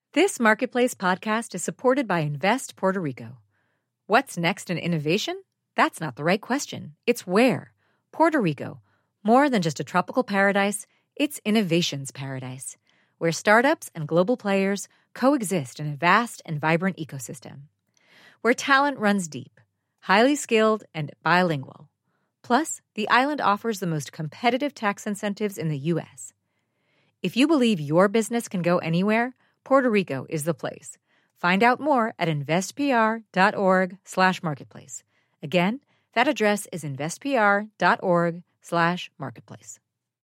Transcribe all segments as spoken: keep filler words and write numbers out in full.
This Marketplace podcast is supported by Invest Puerto Rico. What's next in innovation? That's not the right question. It's where. Puerto Rico. More than just a tropical paradise, it's innovation's paradise, where startups and global players coexist in a vast and vibrant ecosystem. Where talent runs deep, highly skilled, and bilingual. Plus, the island offers the most competitive tax incentives in the U S. If you believe your business can go anywhere, Puerto Rico is the place. Find out more at investpr.org slash marketplace. Again, that address is investpr.org slash marketplace.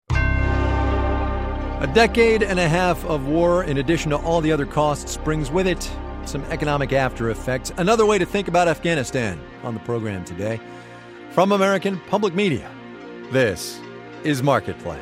A decade and a half of war, in addition to all the other costs, brings with it some economic after effects. Another way to think about Afghanistan on the program today. From American Public Media, this is Marketplace.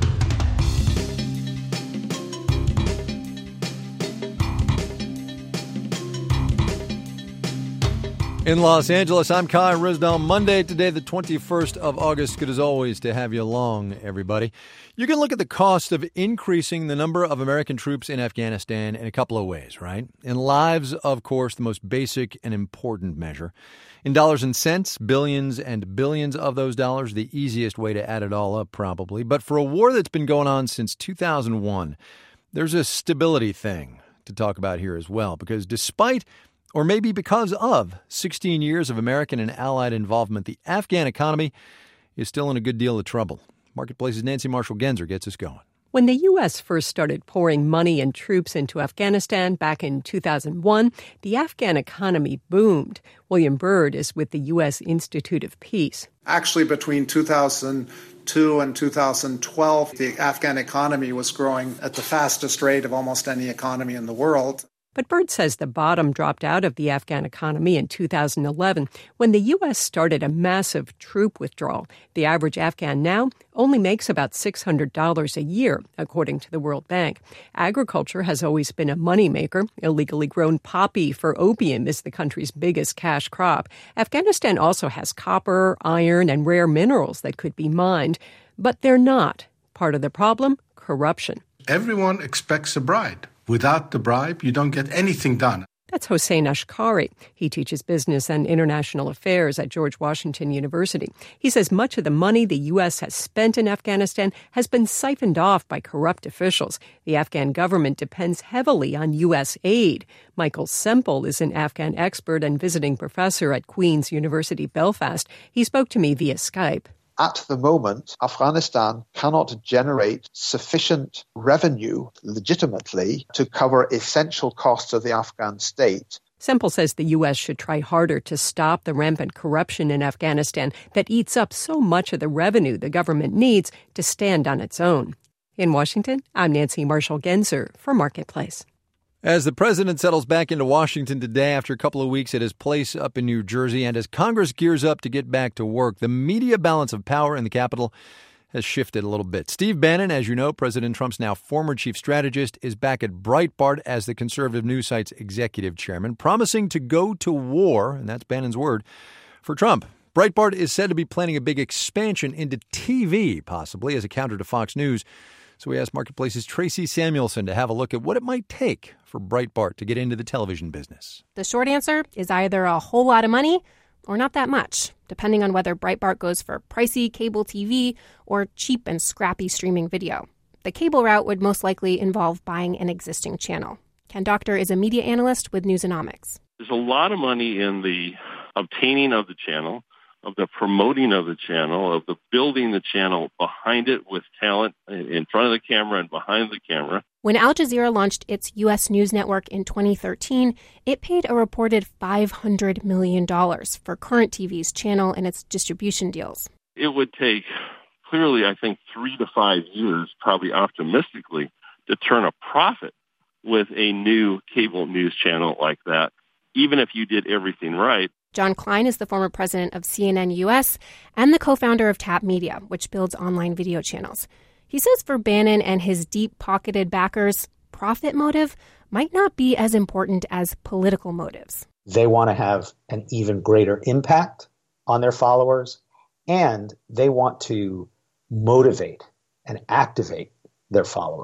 In Los Angeles, I'm Kai Ryssdal. Monday, today, the twenty-first of August. Good as always to have you along, everybody. You can look at the cost of increasing the number of American troops in Afghanistan in a couple of ways, right? In lives, of course, the most basic and important measure. In dollars and cents, billions and billions of those dollars, the easiest way to add it all up, probably. But for a war that's been going on since two thousand one, there's a stability thing to talk about here as well, because despite or maybe because of sixteen years of American and Allied involvement, the Afghan economy is still in a good deal of trouble. Marketplace's Nancy Marshall-Genzer gets us going. When the U S first started pouring money and troops into Afghanistan back in two thousand one, the Afghan economy boomed. William Byrd is with the U S Institute of Peace. Actually, between two thousand two and two thousand twelve, the Afghan economy was growing at the fastest rate of almost any economy in the world. But Byrd says the bottom dropped out of the Afghan economy in two thousand eleven when the U S started a massive troop withdrawal. The average Afghan now only makes about six hundred dollars a year, according to the World Bank. Agriculture has always been a moneymaker. Illegally grown poppy for opium is the country's biggest cash crop. Afghanistan also has copper, iron, and rare minerals that could be mined. But they're not. Part of the problem? Corruption. Everyone expects a bribe. Without the bribe, you don't get anything done. That's Hossein Ashkari. He teaches business and international affairs at George Washington University. He says much of the money the U S has spent in Afghanistan has been siphoned off by corrupt officials. The Afghan government depends heavily on U S aid. Michael Semple is an Afghan expert and visiting professor at Queen's University, Belfast. He spoke to me via Skype. At the moment, Afghanistan cannot generate sufficient revenue legitimately to cover essential costs of the Afghan state. Semple says the U S should try harder to stop the rampant corruption in Afghanistan that eats up so much of the revenue the government needs to stand on its own. In Washington, I'm Nancy Marshall-Genzer for Marketplace. As the president settles back into Washington today after a couple of weeks at his place up in New Jersey, and as Congress gears up to get back to work, the media balance of power in the Capitol has shifted a little bit. Steve Bannon, as you know, President Trump's now former chief strategist, is back at Breitbart as the conservative news site's executive chairman, promising to go to war, and that's Bannon's word, for Trump. Breitbart is said to be planning a big expansion into T V, possibly, as a counter to Fox News. So we asked Marketplace's Tracy Samuelson to have a look at what it might take for Breitbart to get into the television business. The short answer is either a whole lot of money or not that much, depending on whether Breitbart goes for pricey cable T V or cheap and scrappy streaming video. The cable route would most likely involve buying an existing channel. Ken Doctor is a media analyst with Newsonomics. There's a lot of money in the obtaining of the channel, of the promoting of the channel, of the building the channel behind it with talent in front of the camera and behind the camera. When Al Jazeera launched its U S news network in twenty thirteen, it paid a reported five hundred million dollars for Current T V's channel and its distribution deals. It would take, clearly, I think, three to five years, probably optimistically, to turn a profit with a new cable news channel like that, even if you did everything right. John Klein is the former president of C N N U S and the co-founder of Tap Media, which builds online video channels. He says for Bannon and his deep-pocketed backers, profit motive might not be as important as political motives. They want to have an even greater impact on their followers, and they want to motivate and activate their followers.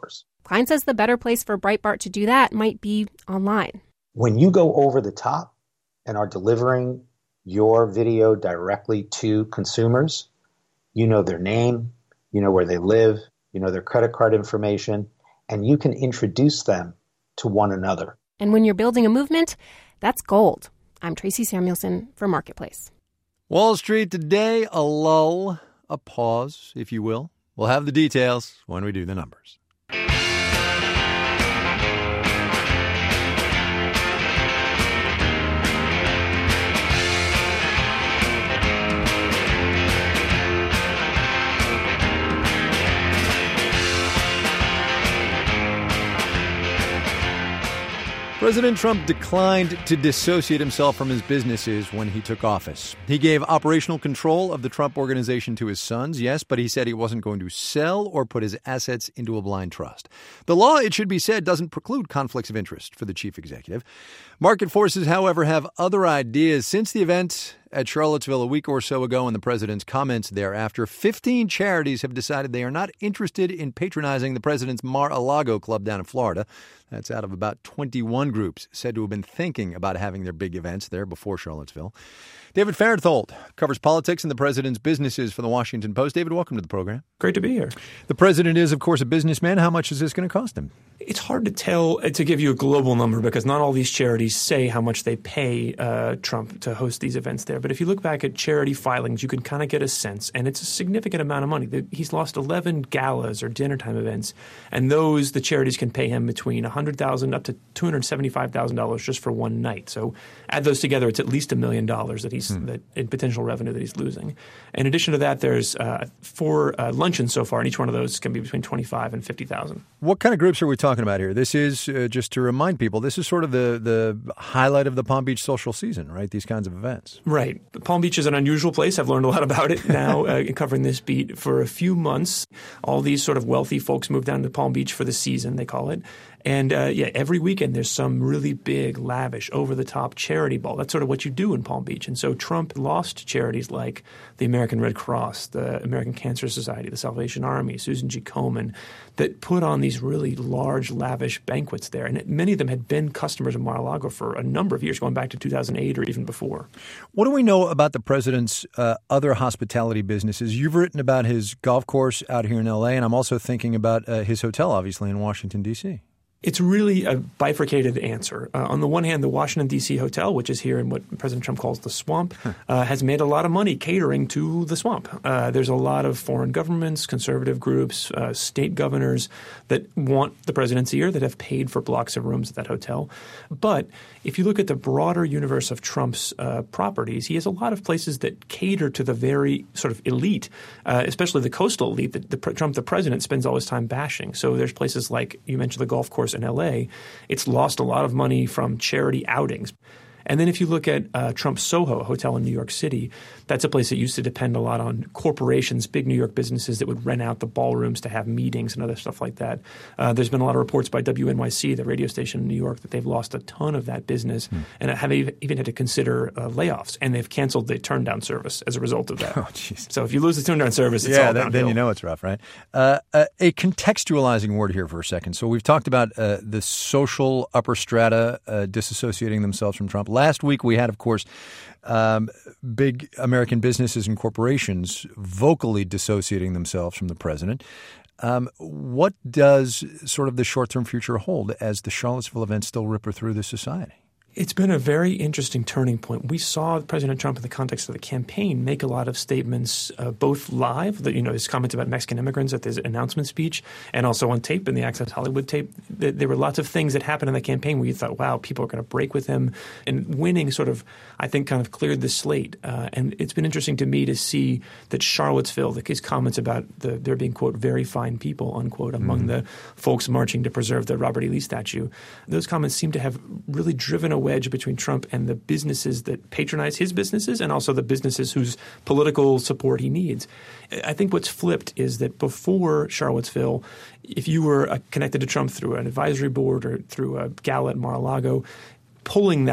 Klein says the better place for Breitbart to do that might be online. When you go over the top and are delivering your video directly to consumers, you know their name, you know where they live, you know their credit card information, and you can introduce them to one another. And when you're building a movement, that's gold. I'm Tracy Samuelson for Marketplace. Wall Street today, a lull, a pause, if you will. We'll have the details when we do the numbers. President Trump declined to dissociate himself from his businesses when he took office. He gave operational control of the Trump Organization to his sons, yes, but he said he wasn't going to sell or put his assets into a blind trust. The law, it should be said, doesn't preclude conflicts of interest for the chief executive. Market forces, however, have other ideas. Since the event at Charlottesville a week or so ago and the president's comments thereafter, fifteen charities have decided they are not interested in patronizing the president's Mar-a-Lago club down in Florida. That's out of about twenty-one groups said to have been thinking about having their big events there before Charlottesville. David Fahrenthold covers politics and the president's businesses for the Washington Post. David, welcome to the program. Great to be here. The president is, of course, a businessman. How much is this going to cost him? It's hard to tell, to give you a global number, because not all these charities say how much they pay uh, Trump to host these events there. But if you look back at charity filings, you can kind of get a sense, and it's a significant amount of money. He's lost eleven galas or dinner time events, and those, the charities can pay him between one hundred thousand dollars up to two hundred seventy-five thousand dollars just for one night. So add those together, it's at least a million dollars that he's hmm. that in potential revenue that he's losing. In addition to that, there's uh, four uh, luncheons so far, and each one of those can be between twenty-five thousand and fifty thousand. What kind of groups are we talking about here? This is, uh, just to remind people, this is sort of the, the highlight of the Palm Beach social season, right? These kinds of events. Right. Palm Beach is an unusual place. I've learned a lot about it now uh, covering this beat for a few months. All these sort of wealthy folks move down to Palm Beach for the season, they call it. And, uh, yeah, every weekend there's some really big, lavish, over-the-top charity ball. That's sort of what you do in Palm Beach. And so Trump lost charities like the American Red Cross, the American Cancer Society, the Salvation Army, Susan G. Komen, that put on these really large, lavish banquets there. And many of them had been customers of Mar-a-Lago for a number of years, going back to two thousand eight or even before. What do we know about the president's uh, other hospitality businesses? You've written about his golf course out here in L A, and I'm also thinking about uh, his hotel, obviously, in Washington, D C It's really a bifurcated answer. Uh, on the one hand, the Washington, D C hotel, which is here in what President Trump calls the swamp, uh, has made a lot of money catering to the swamp. Uh, there's a lot of foreign governments, conservative groups, uh, state governors that want the presidency here that have paid for blocks of rooms at that hotel. But if you look at the broader universe of Trump's uh, properties, he has a lot of places that cater to the very sort of elite, uh, especially the coastal elite that the, Trump, the president, spends all his time bashing. So there's places like you mentioned the golf course in L A. It's lost a lot of money from charity outings. And then if you look at uh, Trump Soho, a hotel in New York City, that's a place that used to depend a lot on corporations, big New York businesses that would rent out the ballrooms to have meetings and other stuff like that. Uh, there's been a lot of reports by W N Y C, the radio station in New York, that they've lost a ton of that business hmm. and have even had to consider uh, layoffs. And they've canceled the turn-down service as a result of that. Oh, geez. So if you lose the turn-down service, it's yeah, all then, downhill. then you know it's rough, right? Uh, uh, a contextualizing word here for a second. So we've talked about uh, the social upper strata uh, disassociating themselves from Trump. Last week we had, of course, um, big American businesses and corporations vocally dissociating themselves from the president. Um, what does sort of the short-term future hold as the Charlottesville event still ripper through the society? It's been a very interesting turning point. We saw President Trump in the context of the campaign make a lot of statements, uh, both live, the, you know, his comments about Mexican immigrants at his announcement speech, and also on tape, in the Access Hollywood tape. There were lots of things that happened in the campaign where you thought, wow, people are going to break with him. And winning sort of, I think, kind of cleared the slate. Uh, and it's been interesting to me to see that Charlottesville, his comments about the, there being, quote, very fine people, unquote, among mm-hmm. the folks marching to preserve the Robert E. Lee statue, those comments seem to have really driven away wedge between Trump and the businesses that patronize his businesses and also the businesses whose political support he needs. I think what's flipped is that before Charlottesville, if you were uh, connected to Trump through an advisory board or through a gala at Mar-a-Lago, pulling that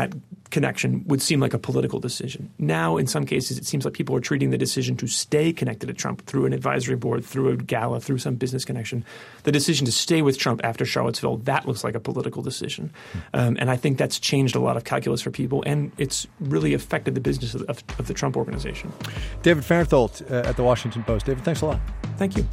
connection would seem like a political decision. Now, in some cases, it seems like people are treating the decision to stay connected to Trump through an advisory board, through a gala, through some business connection. The decision to stay with Trump after Charlottesville, that looks like a political decision. Um, and I think that's changed a lot of calculus for people, and it's really affected the business of, of, of the Trump organization. David Fahrenthold uh, at The Washington Post. David, thanks a lot. Thank you.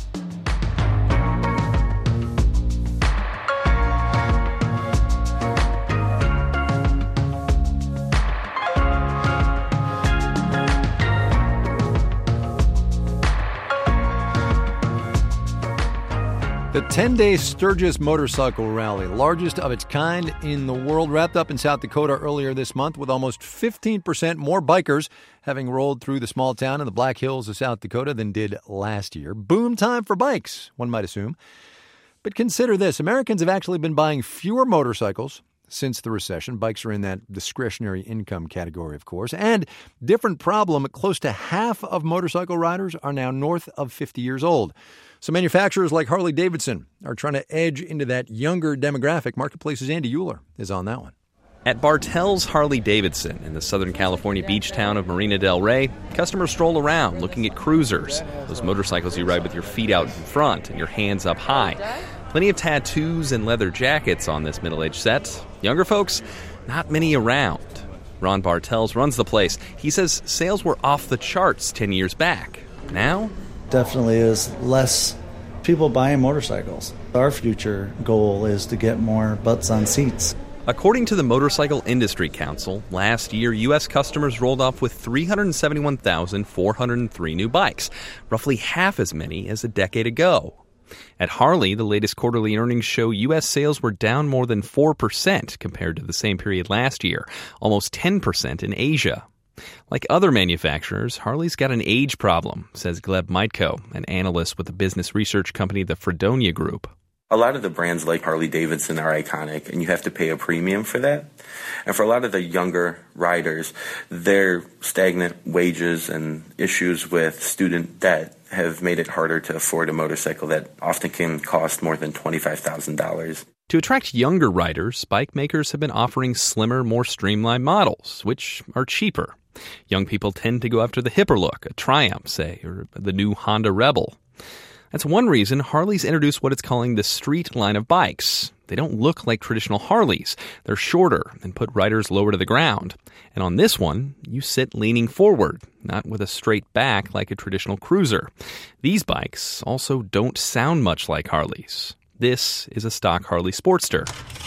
The ten-day Sturgis Motorcycle Rally, largest of its kind in the world, wrapped up in South Dakota earlier this month with almost fifteen percent more bikers having rolled through the small town in the Black Hills of South Dakota than did last year. Boom time for bikes, one might assume. But consider this. Americans have actually been buying fewer motorcycles since the recession. Bikes are in that discretionary income category, of course. And different problem, close to half of motorcycle riders are now north of fifty years old. So manufacturers like Harley-Davidson are trying to edge into that younger demographic. Marketplace's Andy Euler is on that one. At Bartell's Harley-Davidson in the Southern California beach town of Marina del Rey, customers stroll around looking at cruisers, those motorcycles you ride with your feet out in front and your hands up high. Plenty of tattoos and leather jackets on this middle-aged set. Younger folks, not many around. Ron Bartels runs the place. He says sales were off the charts ten years back. Now? Definitely is less people buying motorcycles. Our future goal is to get more butts on seats. According to the Motorcycle Industry Council, last year U S customers rolled off with three hundred seventy-one thousand four hundred three new bikes, roughly half as many as a decade ago. At Harley, the latest quarterly earnings show U S sales were down more than four percent compared to the same period last year, almost ten percent in Asia. Like other manufacturers, Harley's got an age problem, says Gleb Mitko, an analyst with the business research company the Fredonia Group. A lot of the brands like Harley-Davidson are iconic, and you have to pay a premium for that. And for a lot of the younger riders, their stagnant wages and issues with student debt have made it harder to afford a motorcycle that often can cost more than twenty-five thousand dollars. To attract younger riders, bike makers have been offering slimmer, more streamlined models, which are cheaper. Young people tend to go after the hipper look, a Triumph, say, or the new Honda Rebel. That's one reason Harley's introduced what it's calling the street line of bikes. They don't look like traditional Harleys. They're shorter and put riders lower to the ground. And on this one, you sit leaning forward, not with a straight back like a traditional cruiser. These bikes also don't sound much like Harleys. This is a stock Harley Sportster.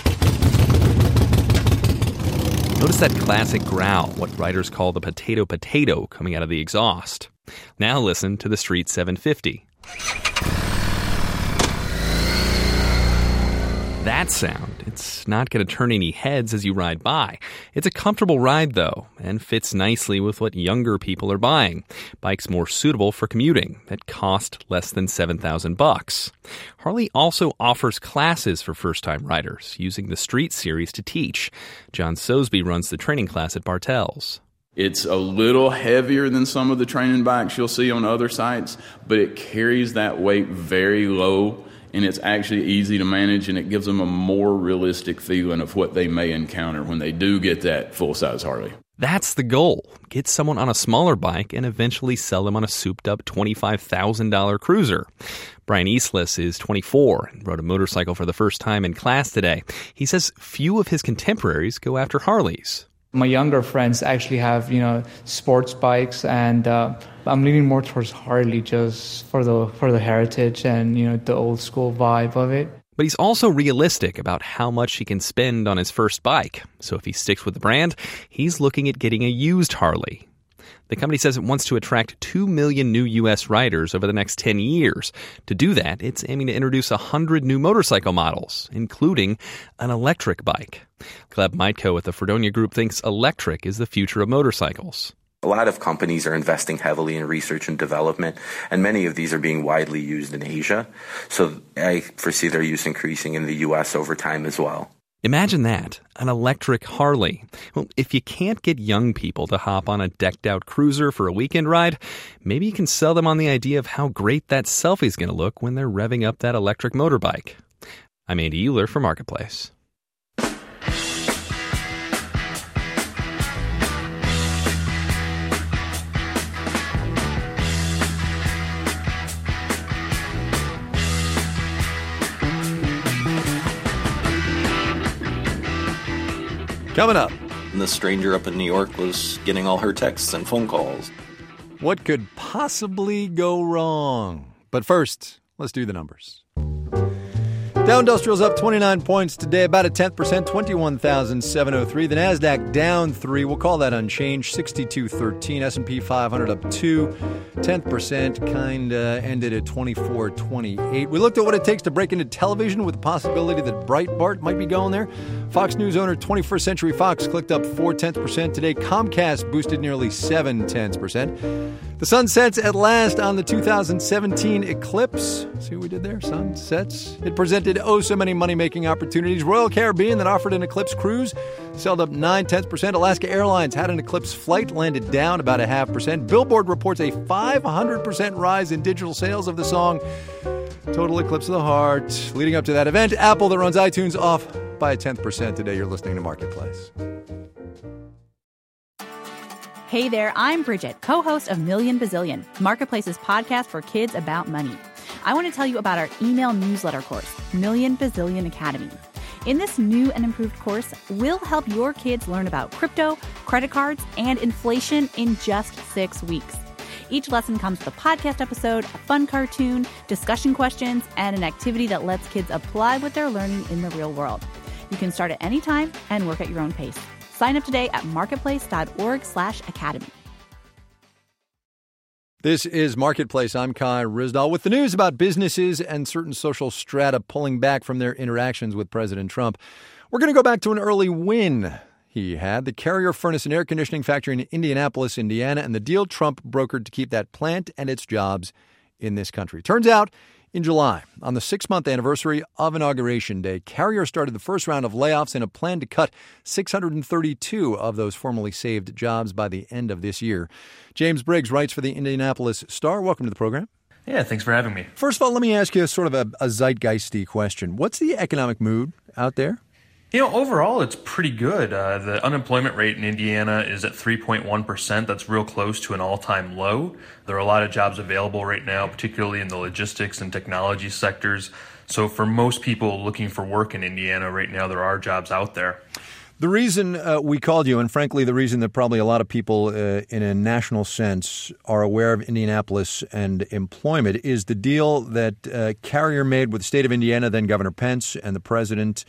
Notice that classic growl, what riders call the potato potato coming out of the exhaust. Now listen to the Street seven fifty. That sound, it's not going to turn any heads as you ride by. It's a comfortable ride, though, and fits nicely with what younger people are buying. Bikes more suitable for commuting that cost less than seven thousand bucks. Harley also offers classes for first-time riders, using the Street Series to teach. John Sosby runs the training class at Bartels. It's a little heavier than some of the training bikes you'll see on other sites, but it carries that weight very low, and it's actually easy to manage, and it gives them a more realistic feeling of what they may encounter when they do get that full-size Harley. That's the goal. Get someone on a smaller bike and eventually sell them on a souped-up twenty-five thousand dollars cruiser. Brian Eastless is twenty-four and rode a motorcycle for the first time in class today. He says few of his contemporaries go after Harleys. My younger friends actually have, you know, sports bikes, and uh, I'm leaning more towards Harley just for the for the heritage and, you know, the old school vibe of it. But he's also realistic about how much he can spend on his first bike. So if he sticks with the brand, he's looking at getting a used Harley. The company says it wants to attract two million new U S riders over the next ten years. To do that, it's aiming to introduce one hundred new motorcycle models, including an electric bike. Gleb Mitko at the Fredonia Group thinks electric is the future of motorcycles. A lot of companies are investing heavily in research and development, and many of these are being widely used in Asia. So I foresee their use increasing in the U S over time as well. Imagine that, an electric Harley. Well, if you can't get young people to hop on a decked-out cruiser for a weekend ride, maybe you can sell them on the idea of how great that selfie's going to look when they're revving up that electric motorbike. I'm Andy Euler for Marketplace. Coming up. And the stranger up in New York was getting all her texts and phone calls. What could possibly go wrong? But first, let's do the numbers. Dow Industrial's up twenty-nine points today, about a tenth percent, twenty-one thousand seven hundred three. The Nasdaq down three. We'll call that unchanged, sixty-two thirteen. S and P five hundred up two, tenth percent, kind of ended at twenty-four twenty-eight. We looked at what it takes to break into television with the possibility that Breitbart might be going there. Fox News owner twenty-first Century Fox clicked up four tenths percent today. Comcast boosted nearly seven tenths percent. The sun sets at last on the two thousand seventeen eclipse. See what we did there? Sun sets. It presented oh so many money-making opportunities. Royal Caribbean that offered an eclipse cruise sold up nine tenths percent. Alaska Airlines had an eclipse flight, landed down about a half percent. Billboard reports a five hundred percent rise in digital sales of the song Total Eclipse of the Heart. Leading up to that event, Apple that runs iTunes off by a tenth percent today. You're listening to Marketplace. Hey there, I'm Bridget, co-host of Million Bazillion, Marketplace's podcast for kids about money. I want to tell you about our email newsletter course, Million Bazillion Academy. In this new and improved course, we'll help your kids learn about crypto, credit cards, and inflation in just six weeks. Each lesson comes with a podcast episode, a fun cartoon, discussion questions, and an activity that lets kids apply what they're learning in the real world. You can start at any time and work at your own pace. Sign up today at marketplace.org slash academy. This is Marketplace. I'm Kai Ryssdal with the news about businesses and certain social strata pulling back from their interactions with President Trump. We're going to go back to an early win he had, the Carrier Furnace and Air Conditioning factory in Indianapolis, Indiana, and the deal Trump brokered to keep that plant and its jobs in this country. Turns out, in July, on the six-month anniversary of Inauguration Day, Carrier started the first round of layoffs in a plan to cut six hundred thirty-two of those formerly saved jobs by the end of this year. James Briggs writes for the Indianapolis Star. Welcome to the program. Yeah, thanks for having me. First of all, let me ask you sort of a, a zeitgeisty question. What's the economic mood out there? You know, overall, it's pretty good. Uh, the unemployment rate in Indiana is at three point one percent. That's real close to an all-time low. There are a lot of jobs available right now, particularly in the logistics and technology sectors. So for most people looking for work in Indiana right now, there are jobs out there. The reason uh, we called you, and frankly, the reason that probably a lot of people uh, in a national sense are aware of Indianapolis and employment is the deal that uh, Carrier made with the state of Indiana, then Governor Pence and the president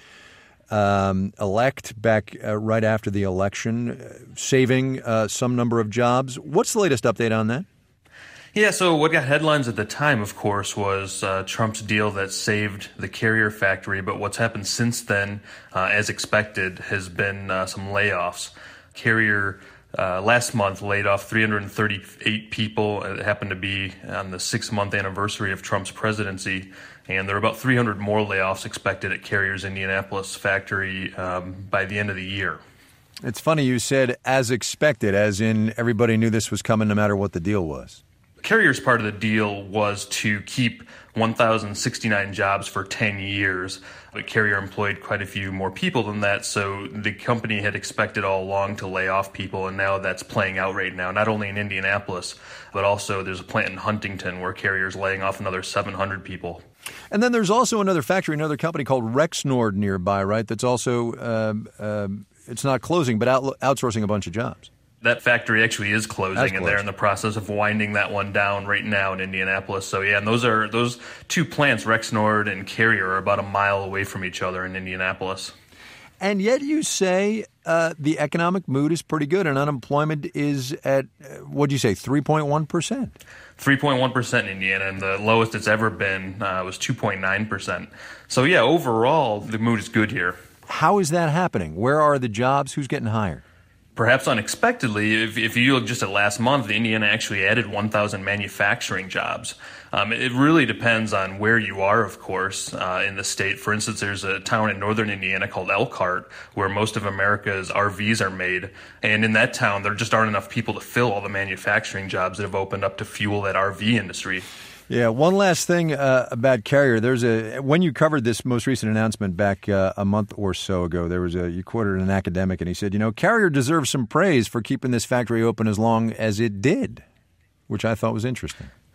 Um, elect back uh, right after the election, uh, saving uh, some number of jobs. What's the latest update on that? Yeah, so what got headlines at the time, of course, was uh, Trump's deal that saved the Carrier factory. But what's happened since then, uh, as expected, has been uh, some layoffs. Carrier uh, last month laid off three hundred thirty-eight people. It happened to be on the six-month anniversary of Trump's presidency. And there are about three hundred more layoffs expected at Carrier's Indianapolis factory um, by the end of the year. It's funny you said as expected, as in everybody knew this was coming no matter what the deal was. Carrier's part of the deal was to keep one thousand sixty-nine jobs for ten years. But Carrier employed quite a few more people than that, so the company had expected all along to lay off people, and now that's playing out right now, not only in Indianapolis, but also there's a plant in Huntington where Carrier's laying off another seven hundred people. And then there's also another factory, another company called Rexnord nearby, right, that's also, uh, uh, it's not closing, but out- outsourcing a bunch of jobs. That factory actually is closing, That's and they're in the process of winding that one down right now in Indianapolis. So, yeah, and those are those two plants, Rexnord and Carrier, are about a mile away from each other in Indianapolis. And yet you say uh, the economic mood is pretty good, and unemployment is at, uh, what do you say, three point one percent? three point one percent in Indiana, and the lowest it's ever been uh, was two point nine percent. So, yeah, overall, the mood is good here. How is that happening? Where are the jobs? Who's getting hired? Perhaps unexpectedly, if, if you look just at last month, Indiana actually added one thousand manufacturing jobs. Um, it really depends on where you are, of course, uh, in the state. For instance, there's a town in northern Indiana called Elkhart where most of America's R Vs are made. And in that town, there just aren't enough people to fill all the manufacturing jobs that have opened up to fuel that R V industry. Yeah, one last thing uh, about Carrier. There's a when you covered this most recent announcement back uh, a month or so ago, there was a you quoted an academic, and he said, you know, Carrier deserves some praise for keeping this factory open as long as it did, which I thought was interesting.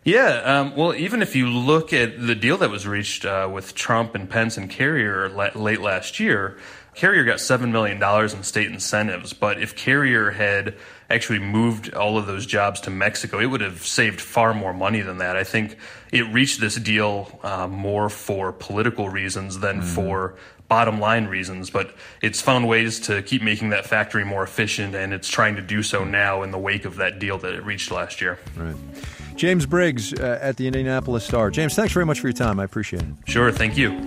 Yeah, um, well, even if you look at the deal that was reached uh, with Trump and Pence and Carrier la- late last year, Carrier got seven million dollars in state incentives. But if Carrier had actually moved all of those jobs to Mexico, it would have saved far more money than that. I think it reached this deal uh, more for political reasons than mm-hmm. for bottom line reasons, but it's found ways to keep making that factory more efficient, and it's trying to do so now in the wake of that deal that it reached last year. Right. James Briggs uh, at the Indianapolis Star. James, thanks very much for your time. I appreciate it. Sure, thank you.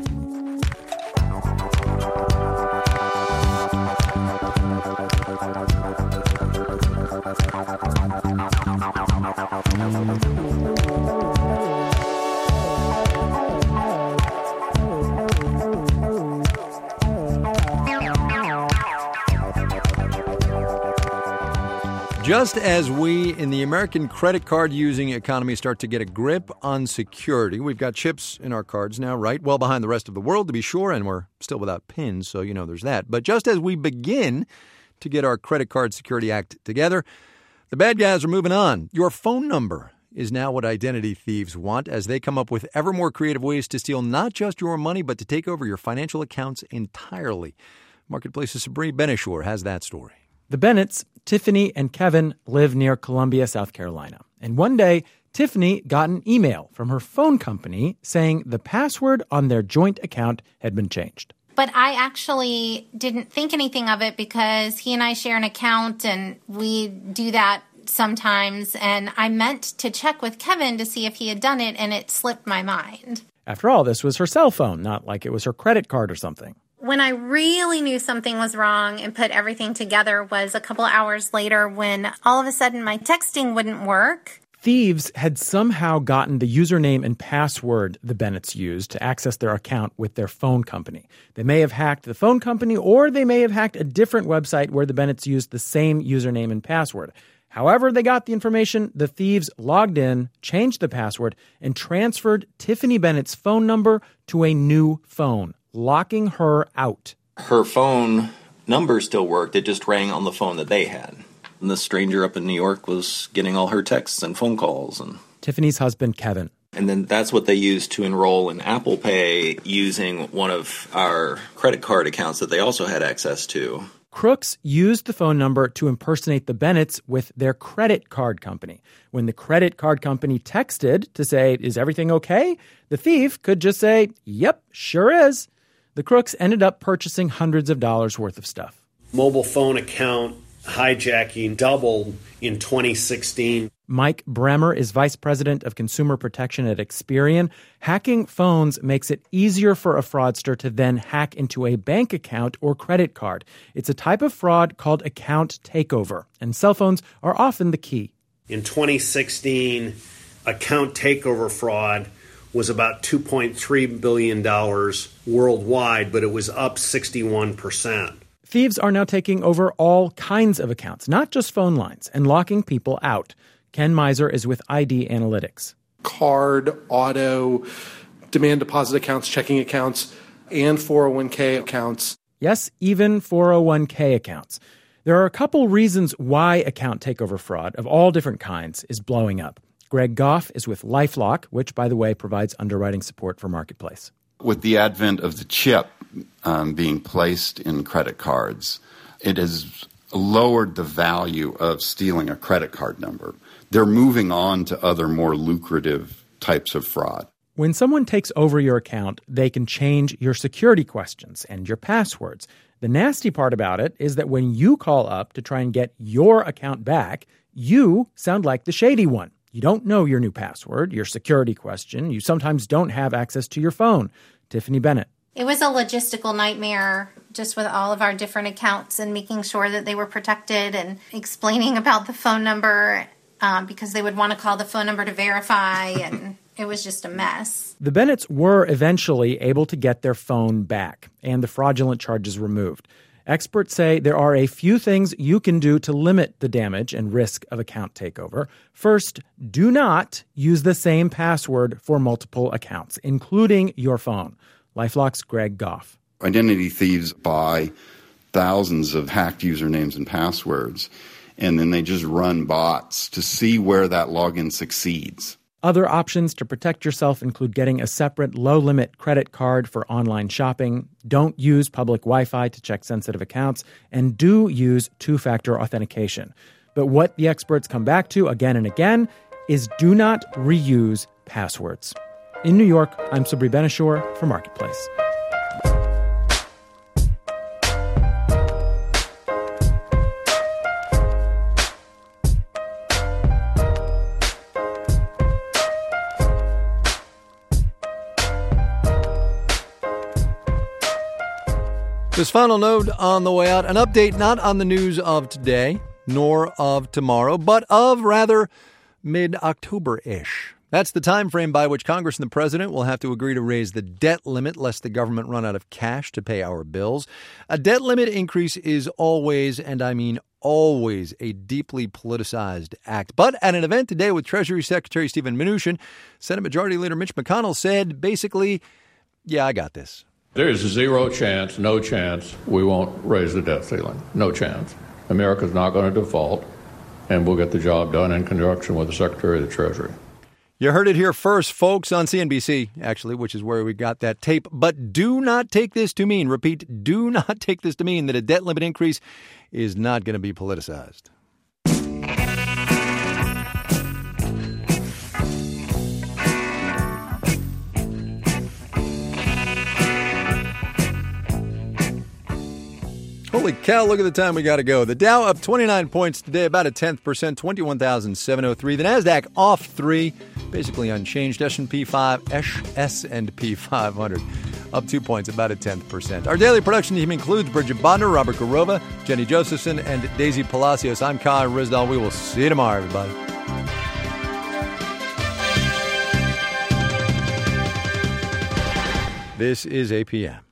Just as we in the American credit card using economy start to get a grip on security, we've got chips in our cards now, right? Well behind the rest of the world, to be sure, and we're still without pins, so you know there's that. But just as we begin to get our Credit Card Security Act together, the bad guys are moving on. Your phone number is now what identity thieves want as they come up with ever more creative ways to steal not just your money, but to take over your financial accounts entirely. Marketplace's Sabrina Benishore has that story. The Bennetts, Tiffany and Kevin, live near Columbia, South Carolina. And one day, Tiffany got an email from her phone company saying the password on their joint account had been changed. But I actually didn't think anything of it because he and I share an account and we do that sometimes. And I meant to check with Kevin to see if he had done it, and it slipped my mind. After all, this was her cell phone, not like it was her credit card or something. When I really knew something was wrong and put everything together was a couple hours later when all of a sudden my texting wouldn't work. Thieves had somehow gotten the username and password the Bennetts used to access their account with their phone company. They may have hacked the phone company, or they may have hacked a different website where the Bennetts used the same username and password. However they got the information, the thieves logged in, changed the password, and transferred Tiffany Bennett's phone number to a new phone, locking her out. Her phone number still worked. It just rang on the phone that they had. And the stranger up in New York was getting all her texts and phone calls. And Tiffany's husband, Kevin. And then that's what they used to enroll in Apple Pay using one of our credit card accounts that they also had access to. Crooks used the phone number to impersonate the Bennetts with their credit card company. When the credit card company texted to say, "Is everything okay?" the thief could just say, "Yep, sure is." The crooks ended up purchasing hundreds of dollars worth of stuff. Mobile phone account hijacking doubled in twenty sixteen. Mike Bremer is vice president of consumer protection at Experian. Hacking phones makes it easier for a fraudster to then hack into a bank account or credit card. It's a type of fraud called account takeover, and cell phones are often the key. In twenty sixteen, account takeover fraud was about two point three billion dollars worldwide, but it was up sixty-one percent. Thieves are now taking over all kinds of accounts, not just phone lines, and locking people out. Ken Miser is with I D Analytics. Card, auto, demand deposit accounts, checking accounts, and four oh one k accounts. Yes, even four oh one k accounts. There are a couple reasons why account takeover fraud of all different kinds is blowing up. Greg Goff is with LifeLock, which, by the way, provides underwriting support for Marketplace. With the advent of the chip um, being placed in credit cards, it has lowered the value of stealing a credit card number. They're moving on to other more lucrative types of fraud. When someone takes over your account, they can change your security questions and your passwords. The nasty part about it is that when you call up to try and get your account back, you sound like the shady one. You don't know your new password, your security question. You sometimes don't have access to your phone. Tiffany Bennett. It was a logistical nightmare just with all of our different accounts and making sure that they were protected and explaining about the phone number um, because they would want to call the phone number to verify, and it was just a mess. The Bennetts were eventually able to get their phone back and the fraudulent charges removed. Experts say there are a few things you can do to limit the damage and risk of account takeover. First, do not use the same password for multiple accounts, including your phone. LifeLock's Greg Goff. Identity thieves buy thousands of hacked usernames and passwords, and then they just run bots to see where that login succeeds. Other options to protect yourself include getting a separate low-limit credit card for online shopping. Don't use public Wi-Fi to check sensitive accounts, and do use two-factor authentication. But what the experts come back to again and again is do not reuse passwords. In New York, I'm Sabri Benishore for Marketplace. This final note on the way out, an update not on the news of today, nor of tomorrow, but of rather mid-October-ish. That's the time frame by which Congress and the president will have to agree to raise the debt limit lest the government run out of cash to pay our bills. A debt limit increase is always, and I mean always, a deeply politicized act. But at an event today with Treasury Secretary Steven Mnuchin, Senate Majority Leader Mitch McConnell said basically, yeah, I got this. There is zero chance, no chance, we won't raise the debt ceiling. No chance. America's not going to default, and we'll get the job done in conjunction with the Secretary of the Treasury. You heard it here first, folks, on C N B C, actually, which is where we got that tape. But do not take this to mean, repeat, do not take this to mean that a debt limit increase is not going to be politicized. Holy cow, look at the time we got to go. The Dow up twenty-nine points today, about a tenth percent, twenty-one thousand seven hundred three. The NASDAQ off three, basically unchanged. S and P five, S and P five hundred up two points, about a tenth percent. Our daily production team includes Bridget Bodner, Robert Garova, Jenny Josephson, and Daisy Palacios. I'm Kai Risdall. We will see you tomorrow, everybody. This is A P M.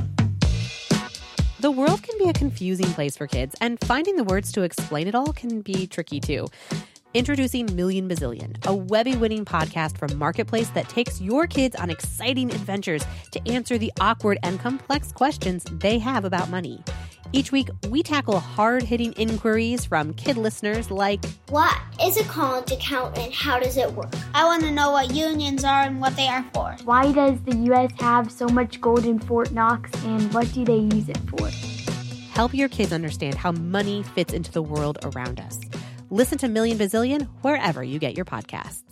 The world can be a confusing place for kids, and finding the words to explain it all can be tricky, too. Introducing Million Bazillion, a Webby-winning podcast from Marketplace that takes your kids on exciting adventures to answer the awkward and complex questions they have about money. Each week, we tackle hard-hitting inquiries from kid listeners like, what is a college account and how does it work? I want to know what unions are and what they are for. Why does the U S have so much gold in Fort Knox and what do they use it for? Help your kids understand how money fits into the world around us. Listen to Million Bazillion wherever you get your podcasts.